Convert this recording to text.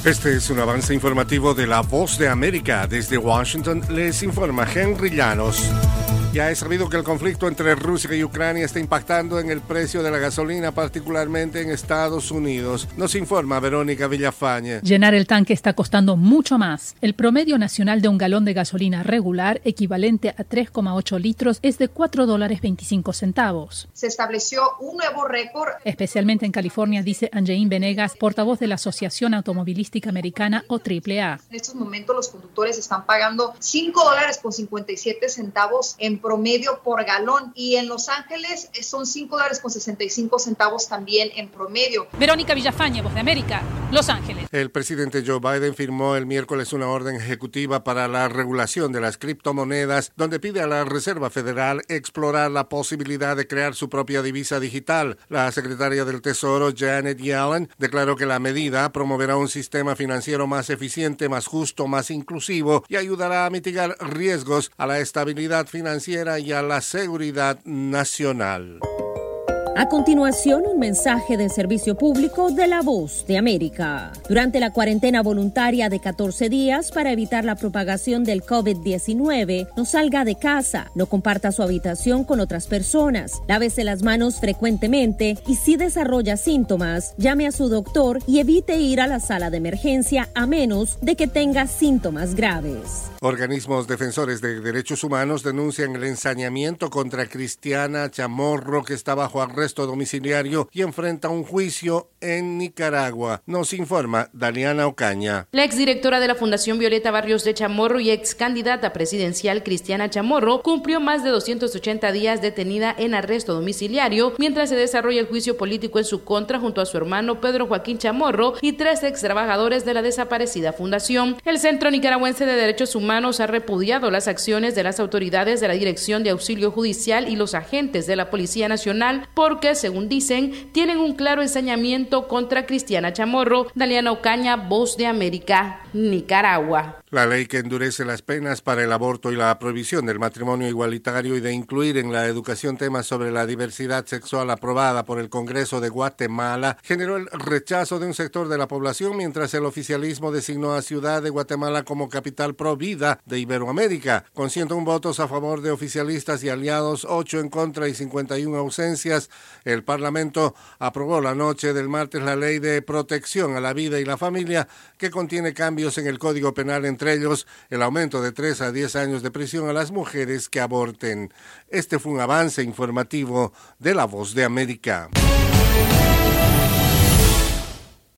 Este es un avance informativo de La Voz de América. Desde Washington les informa Henry Llanos. Ya es sabido que el conflicto entre Rusia y Ucrania está impactando en el precio de la gasolina, particularmente en Estados Unidos. Nos informa Verónica Villafañe. Llenar el tanque está costando mucho más. El promedio nacional de un galón de gasolina regular, equivalente a 3,8 litros, es de $4.25. Se estableció un nuevo récord. Especialmente en California, dice Angeín Venegas, portavoz de la Asociación Automovilística Americana o AAA. En estos momentos los conductores están pagando $5.57 en promedio por galón, y en Los Ángeles son $5.65 también en promedio. Verónica Villafañe, Voz de América, Los Ángeles. El presidente Joe Biden firmó el miércoles una orden ejecutiva para la regulación de las criptomonedas, donde pide a la Reserva Federal explorar la posibilidad de crear su propia divisa digital. La secretaria del Tesoro, Janet Yellen, declaró que la medida promoverá un sistema financiero más eficiente, más justo, más inclusivo y ayudará a mitigar riesgos a la estabilidad financiera y a la seguridad nacional. A continuación, un mensaje de servicio público de La Voz de América. Durante la cuarentena voluntaria de 14 días para evitar la propagación del COVID-19, no salga de casa, no comparta su habitación con otras personas, lávese las manos frecuentemente y si desarrolla síntomas, llame a su doctor y evite ir a la sala de emergencia a menos de que tenga síntomas graves. Organismos defensores de derechos humanos denuncian el ensañamiento contra Cristiana Chamorro, que está bajo arresto domiciliario y enfrenta un juicio en Nicaragua. Nos informa Daliana Ocaña. La exdirectora de la Fundación Violeta Barrios de Chamorro y ex candidata presidencial Cristiana Chamorro cumplió más de 280 días detenida en arresto domiciliario mientras se desarrolla el juicio político en su contra junto a su hermano Pedro Joaquín Chamorro y 3 ex trabajadores de la desaparecida fundación. El Centro Nicaragüense de Derechos Humanos ha repudiado las acciones de las autoridades de la Dirección de Auxilio Judicial y los agentes de la Policía Nacional porque, según dicen, tienen un claro ensañamiento contra Cristiana Chamorro. Daliana Ocaña, Voz de América, Nicaragua. La ley que endurece las penas para el aborto y la prohibición del matrimonio igualitario y de incluir en la educación temas sobre la diversidad sexual aprobada por el Congreso de Guatemala generó el rechazo de un sector de la población, mientras el oficialismo designó a Ciudad de Guatemala como capital pro vida de Iberoamérica. Con 101 votos a favor de oficialistas y aliados, 8 en contra y 51 ausencias, el Parlamento aprobó la noche del martes la Ley de Protección a la Vida y la Familia, que contiene cambios en el Código Penal, entre ellos el aumento de 3 a 10 años de prisión a las mujeres que aborten. Este fue un avance informativo de La Voz de América.